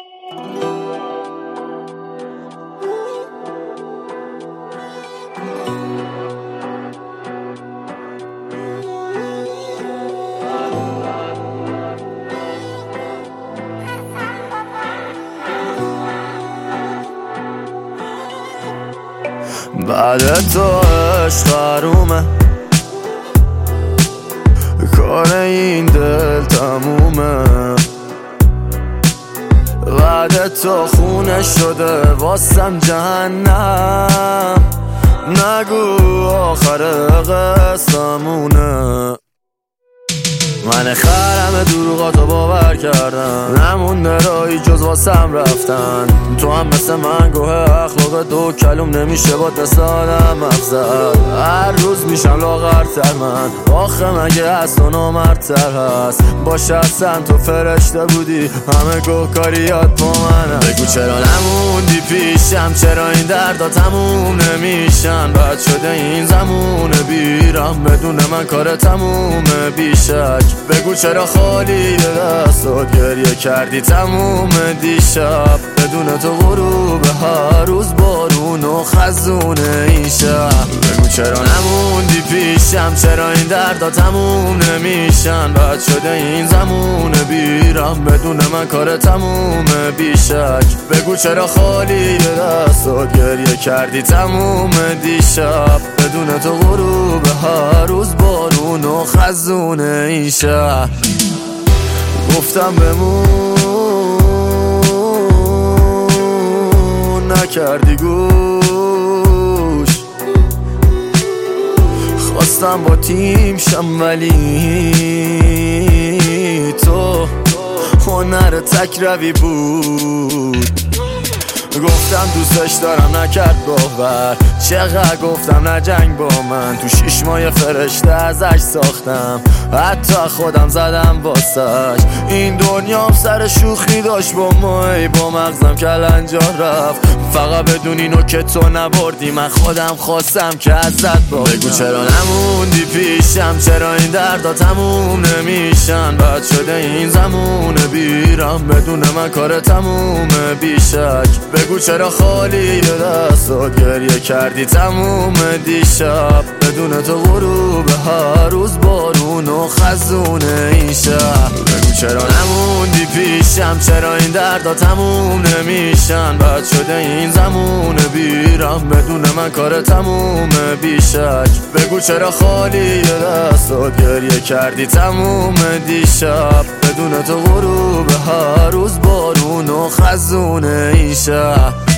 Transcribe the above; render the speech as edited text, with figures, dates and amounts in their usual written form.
بعد تو عشق حرومه، کار این دل تمومه. بعد تو خونه شده واسم جهنم، نگو آخر قصه‌مونه. من خرم دروغاتو باور کردم، نمونده رایی جز واسم رفتن. تو هم مثل من گوه اخلاق دو کلوم نمیشه با دست آدم افزد. هر روز میشم لاغرتر من، آخه مگه از تو نامردتر هست؟ باشه اصلا تو فرشته بودی، همه گوهکاریات با منم. بگو چرا نموندی پیشم، چرا این دردا تموم نمیشن؟ بد شده این زمونه بیرم، بدون من کار تمومه بیشک. بگو چرا خالی دستات گریه کردی تموم دیشب، بدون تو غروب هر روز بارون و خزونه این شب. بگو چرا نموندی پیشم، چرا این دردا تموم نمیشن؟ بد شده این زمونه بیرم، بدون من کار تمومه بیشک. بگو چرا خالی دستات گریه کردی تموم دیشب، بدون تو غروب هر روز بارون و خزونه این شهر. گفتم بمون نکردی گوش، خواستم با تیم شم ولی تو هنر تک روی بود. گفتم دوستش دارم نکرد باور، چقدر گفتم نجنگ با من. تو 6 ماه فرشته ازش ساختم، حتی خودم زدم واسش. این دنیا سر شوخی داشت با ما، ای با مغزم کلنجا رفت. فقط بدون اینو که تو نبردی، من خودم خواستم که ازت باشم. بگو چرا نموندی پیشم، چرا این دردا تموم نمیشن؟ بد شده این زمونه بیرم، بدون من کار تمومه بیشک. بگو چرا خالی دستات گریه کردی تموم دیشب، بدون تو غروب هر روز بارون و خزونه این شب. بگو چرا نموندی پیشم، چرا این دردا تموم نمیشن؟ بد شده این زمونه بیرم، بدون من کار تمومه بیشک. بگو چرا خالی دستات گریه کردی تموم دیشب، بدون تو غروب هر روز بارون و خزونه این شب.